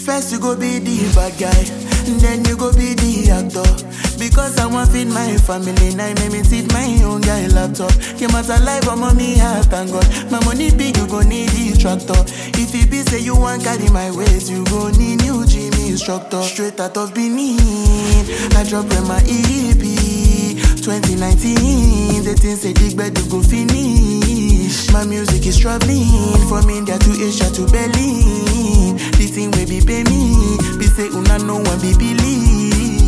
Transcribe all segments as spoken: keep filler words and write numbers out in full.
First you go be the bad guy, then you go be the actor. Because I want feed my family, now make me teach my own guy laptop. Came out alive, I'm on me heart, thank God. My money big, you go need this tractor. If it be say you want carry my ways, you go need new gym instructor. Straight out of Benin, I drop in my E P twenty nineteen, the things say dig bed you go finish. My music is traveling from India to Asia to Berlin. The thing will be pay me, be say una no one be believe.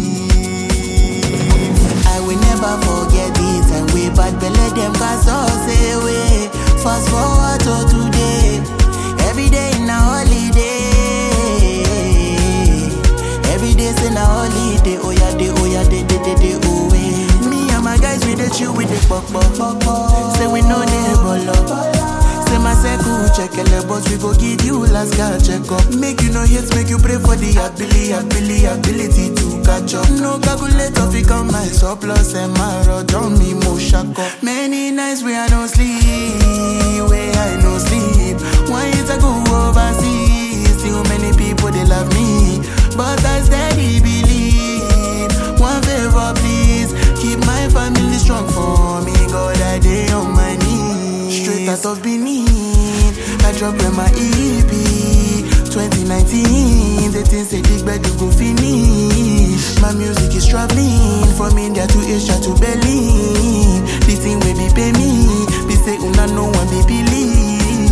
I will never forget it, and we bad belly them cause us away. Fast forward to today, every day in a holiday. Every day's in a holiday, oh yeah, day, oh yeah, day, day, day, day, oh yeah. Me and my guys, we dey chill with the pop pop. Say we know they ball. Say my circle check ele, but we go give you last card check up. Make you no hate, make you pray for the ability, ability, ability to catch up. No calculator fi come my surplus and my rod on me mo shack up. Many nights where I don't sleep, where I no sleep. One year to go overseas, still many people they love me, but I steady believe. One favor please, keep my family strong for me. God I day on my knees. Straight out of Benin, I drop in my E P twenty nineteen, the things say dig bed you go finish. My music is traveling from India to Asia to Berlin. The thing will be pay me, be say una no one be believe.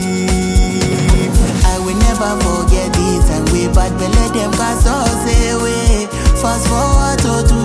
I will never forget it, and we bad belly them cause us away. Fast forward to today.